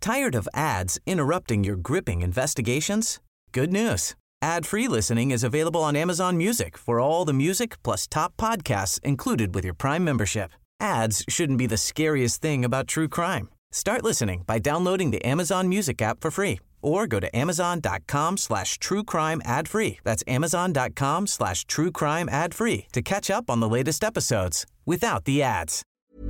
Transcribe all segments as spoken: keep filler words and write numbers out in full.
Tired of ads interrupting your gripping investigations? Good news. Ad-free listening is available on Amazon Music for all the music plus top podcasts included with your Prime membership. Ads shouldn't be the scariest thing about true crime. Start listening by downloading the Amazon Music app for free or go to amazon.com slash true crime ad free. That's amazon.com slash true crime ad free to catch up on the latest episodes without the ads.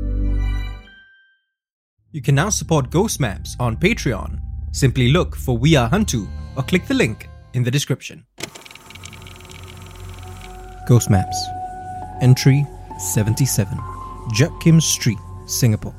You can now support Ghost Maps on Patreon. Simply look for We Are Hantu or click the link in the description. Ghost Maps. Entry seventy-seven. Jack Kim Street, Singapore.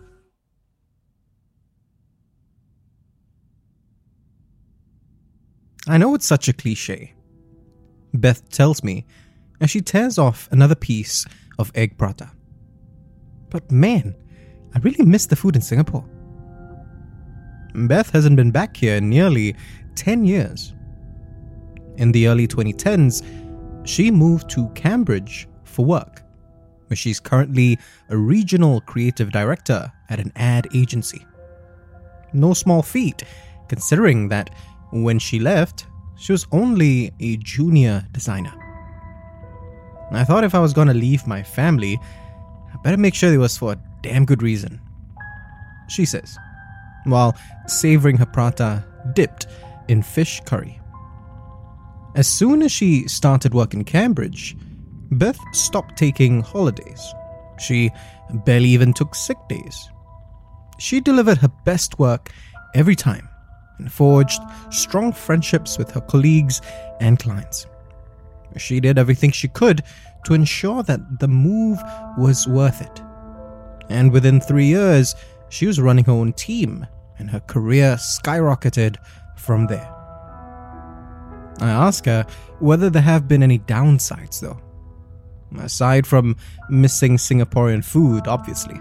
I know it's such a cliche. Beth tells me as she tears off another piece of egg prata. But man, I really miss the food in Singapore. Beth hasn't been back here in nearly ten years. In the early twenty tens, she moved to Cambridge for work, where she's currently a regional creative director at an ad agency. No small feat, considering that when she left, she was only a junior designer. I thought if I was going to leave my family, I better make sure it was for a damn good reason, she says, while savoring her prata dipped in fish curry. As soon as she started work in Cambridge, Beth stopped taking holidays. She barely even took sick days. She delivered her best work every time and forged strong friendships with her colleagues and clients. She did everything she could to ensure that the move was worth it. And within three years, she was running her own team, and her career skyrocketed from there. I ask her whether there have been any downsides, though. Aside from missing Singaporean food, obviously.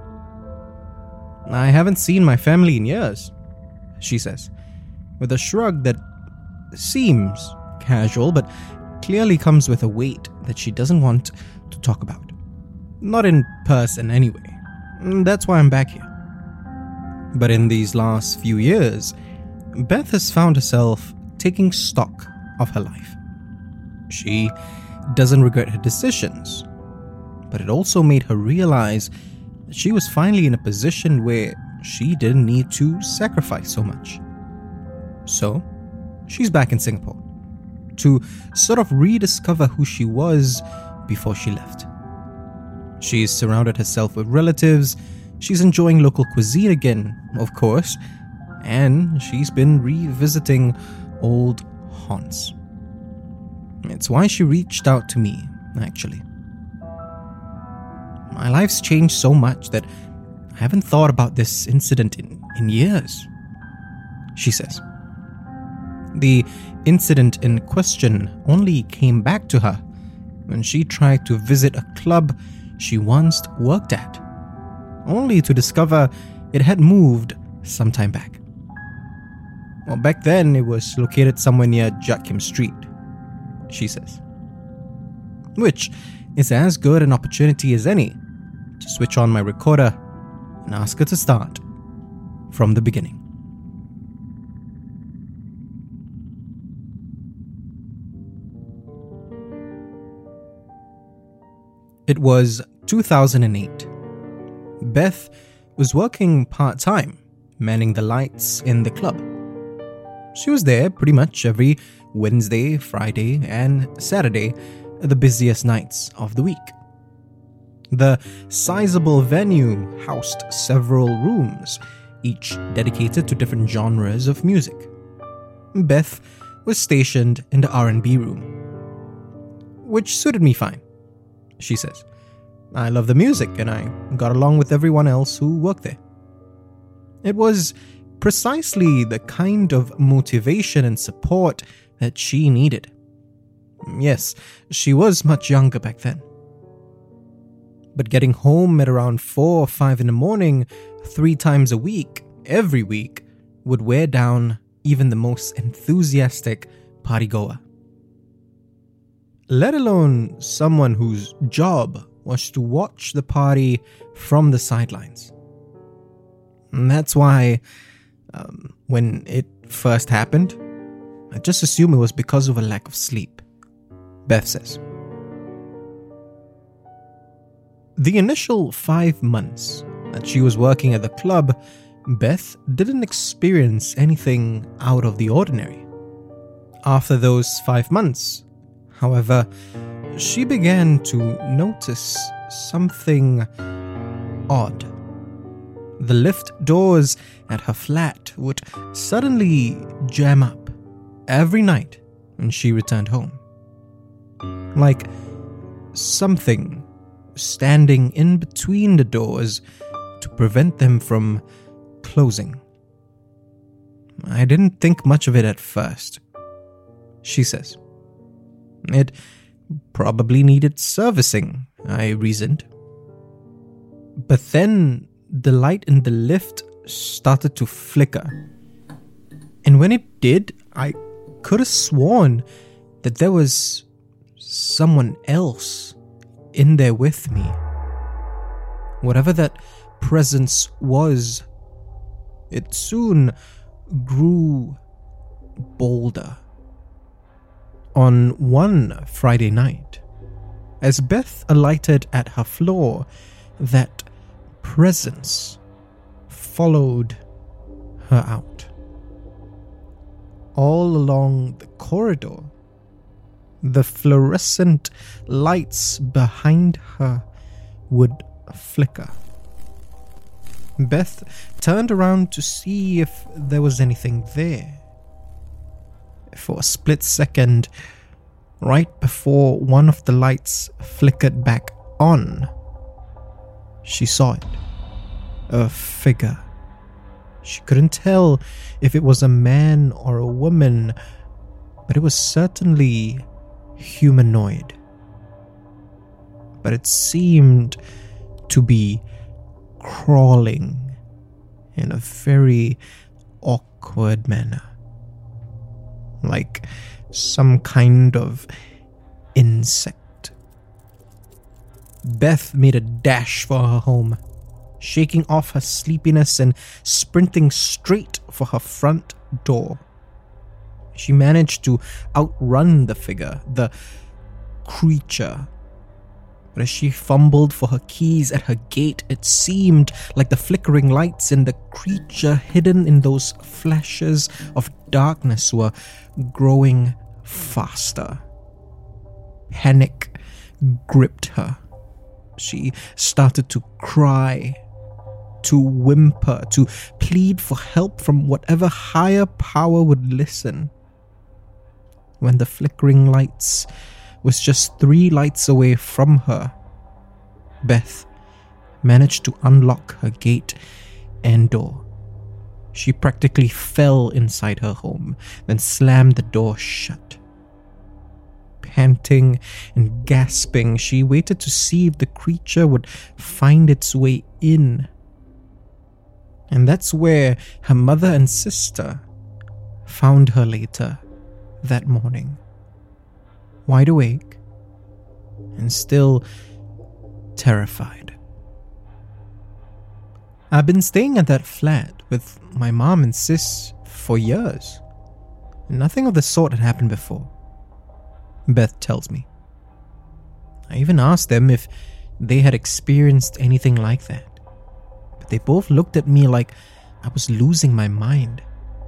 I haven't seen my family in years, she says, with a shrug that seems casual, but clearly comes with a weight that she doesn't want to talk about. Not in person, anyway. That's why I'm back here. But in these last few years, Beth has found herself taking stock of her life. She doesn't regret her decisions, but it also made her realize that she was finally in a position where she didn't need to sacrifice so much. So, she's back in Singapore to sort of rediscover who she was before she left. She's surrounded herself with relatives, she's enjoying local cuisine again, of course, and she's been revisiting old haunts. It's why she reached out to me, actually. My life's changed so much that I haven't thought about this incident in, in years, she says. The incident in question only came back to her when she tried to visit a club she once worked at, only to discover it had moved some time back. Well, back then it was located somewhere near Jack Kim Street, she says. Which is as good an opportunity as any to switch on my recorder and ask her to start from the beginning. It was two thousand eight. Beth was working part-time, manning the lights in the club. She was there pretty much every Wednesday, Friday, and Saturday, the busiest nights of the week. The sizable venue housed several rooms, each dedicated to different genres of music. Beth was stationed in the R and B room, which suited me fine, she says. I love the music and I got along with everyone else who worked there. It was precisely the kind of motivation and support that she needed. Yes, she was much younger back then. But getting home at around four or five in the morning, three times a week, every week, would wear down even the most enthusiastic partygoer. Let alone someone whose job was to watch the party from the sidelines. And that's why Um, when it first happened, I just assumed it was because of a lack of sleep, Beth says. The initial five months that she was working at the club, Beth didn't experience anything out of the ordinary. After those five months, however, she began to notice something odd. The lift doors at her flat would suddenly jam up every night when she returned home. Like something standing in between the doors to prevent them from closing. I didn't think much of it at first, she says. It probably needed servicing, I reasoned. But then the light in the lift started to flicker. And when it did, I could have sworn that there was someone else in there with me. Whatever that presence was, it soon grew bolder. On one Friday night, as Beth alighted at her floor, that presence followed her out. All along the corridor, the fluorescent lights behind her would flicker. Beth turned around to see if there was anything there. For a split second, right before one of the lights flickered back on, she saw it. A figure. She couldn't tell if it was a man or a woman, but it was certainly humanoid. But it seemed to be crawling in a very awkward manner, like some kind of insect. Beth made a dash for her home, shaking off her sleepiness and sprinting straight for her front door. She managed to outrun the figure, the creature. But as she fumbled for her keys at her gate, it seemed like the flickering lights and the creature hidden in those flashes of darkness were growing faster. Panic gripped her. She started to cry, to whimper, to plead for help from whatever higher power would listen. When the flickering lights was just three lights away from her, Beth managed to unlock her gate and door. She practically fell inside her home, then slammed the door shut. Panting and gasping, she waited to see if the creature would find its way in. And that's where her mother and sister found her later that morning, wide awake and still terrified. I've been staying at that flat with my mom and sis for years. Nothing of the sort had happened before, Beth tells me. I even asked them if they had experienced anything like that, but they both looked at me like I was losing my mind.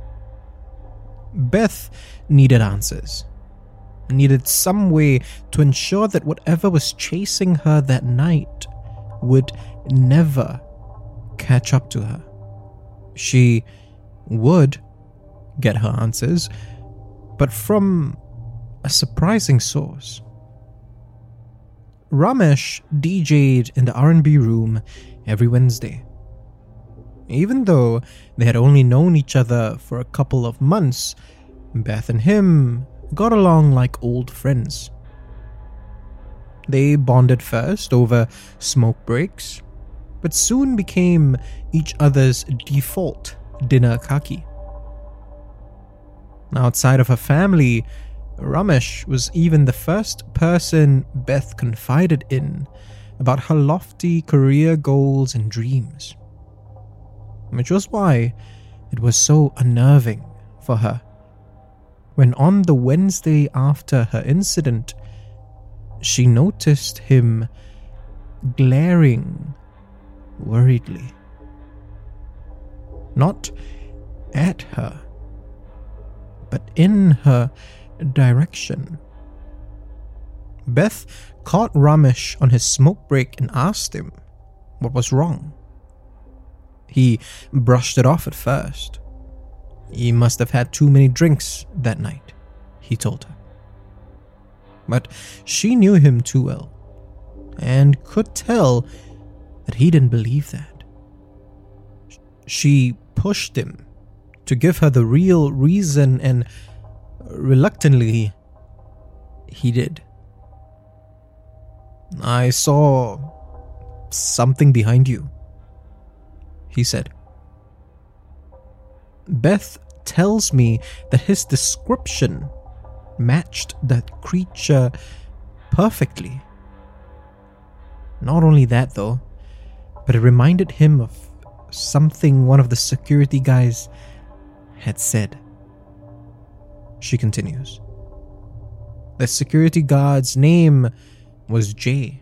Beth needed answers, needed some way to ensure that whatever was chasing her that night would never catch up to her. She would get her answers, but from a surprising source. Ramesh D J'd in the R and B room every Wednesday. Even though they had only known each other for a couple of months, Beth and him got along like old friends. They bonded first over smoke breaks, but soon became each other's default dinner kaki. Outside of her family, Ramesh was even the first person Beth confided in about her lofty career goals and dreams. Which was why It was so unnerving for her when on the Wednesday after her incident, she noticed him glaring worriedly. Not at her, but in her direction. Beth caught Ramesh on his smoke break and asked him what was wrong. He brushed it off at first. He must have had too many drinks that night, he told her. But she knew him too well and could tell that he didn't believe that. She pushed him to give her the real reason, and reluctantly, he did. "I saw something behind you," he said. Beth tells me that his description matched that creature perfectly. Not only that though, but it reminded him of something one of the security guys had said. She continues. The security guard's name was Jay.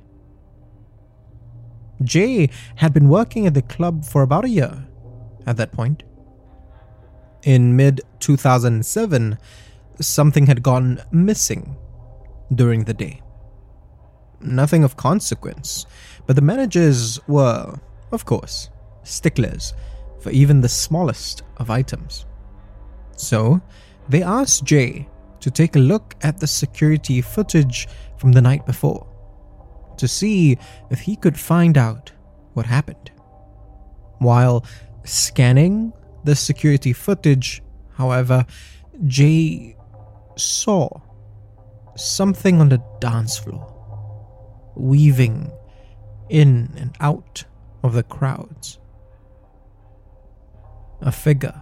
Jay had been working at the club for about a year at that point. In mid two thousand seven, something had gone missing during the day. Nothing of consequence, but the managers were, of course, sticklers for even the smallest of items. So, they asked Jay to take a look at the security footage from the night before to see if he could find out what happened. While scanning the security footage, however, Jay saw something on the dance floor, weaving in and out of the crowds. A figure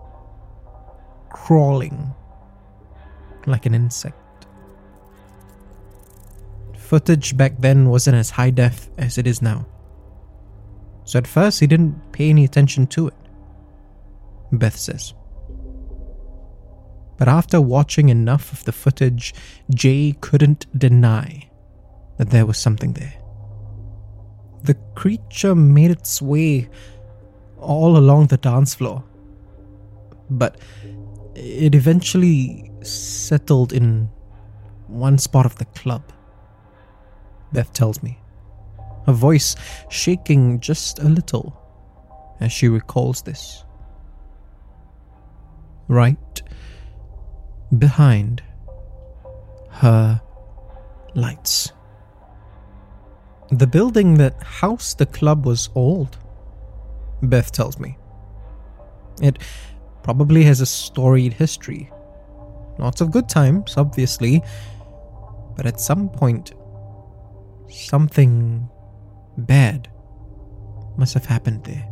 crawling like an insect. Footage back then wasn't as high def as it is now, so at first he didn't pay any attention to it, Beth says. But after watching enough of the footage, Jay couldn't deny that there was something there. The creature made its way all along the dance floor, but it eventually settled in one spot of the club, Beth tells me, her voice shaking just a little as she recalls this. Right behind her lights. The building that housed the club was old, Beth tells me. It probably has a storied history. Lots of good times, obviously, but at some point, something bad must have happened there.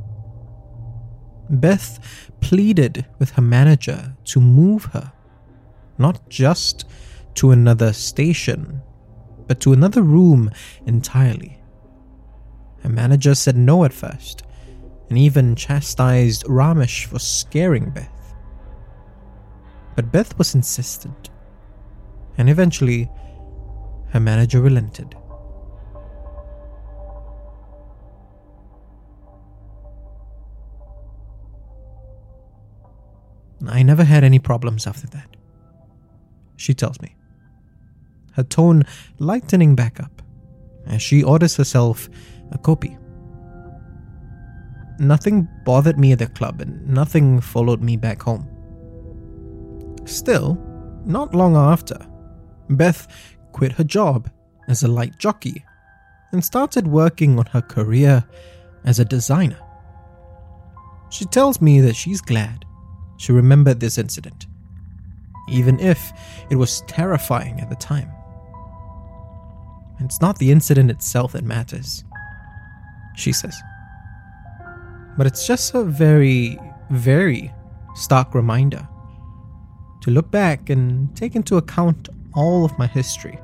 Beth pleaded with her manager to move her, not just to another station, but to another room entirely. Her manager said no at first, and even chastised Ramesh for scaring Beth. But Beth was insistent, and eventually her manager relented. I never had any problems after that, she tells me, her tone lightening back up as she orders herself a kopi. Nothing bothered me at the club and nothing followed me back home. Still, not long after, Beth quit her job as a light jockey and started working on her career as a designer. She tells me that she's glad she remembered this incident, even if it was terrifying at the time. It's not the incident itself that matters, she says, but it's just a very, very stark reminder to look back and take into account all of my history,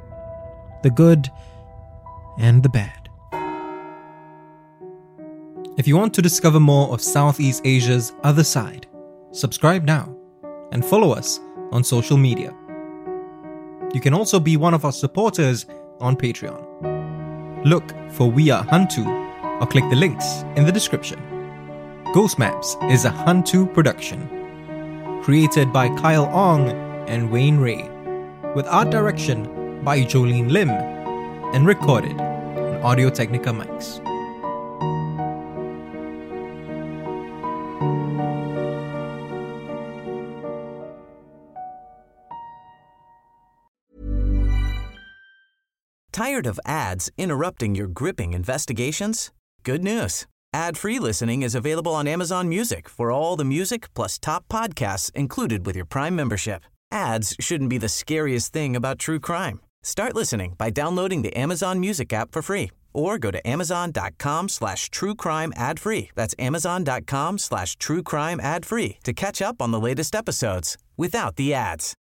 the good and the bad. If you want to discover more of Southeast Asia's other side, subscribe now and follow us on social media. You can also be one of our supporters on Patreon. Look for We Are Hantu or click the links in the description. Ghost Maps is a Hantu production, created by Kyle Ong and Wayne Ray, with art direction by Jolene Lim, and recorded on Audio-Technica mics. Tired of ads interrupting your gripping investigations? Good news. Ad-free listening is available on Amazon Music for all the music plus top podcasts included with your Prime membership. Ads shouldn't be the scariest thing about true crime. Start listening by downloading the Amazon Music app for free or go to amazon.com slash true crime ad free. That's amazon.com slash true crime ad free to catch up on the latest episodes without the ads.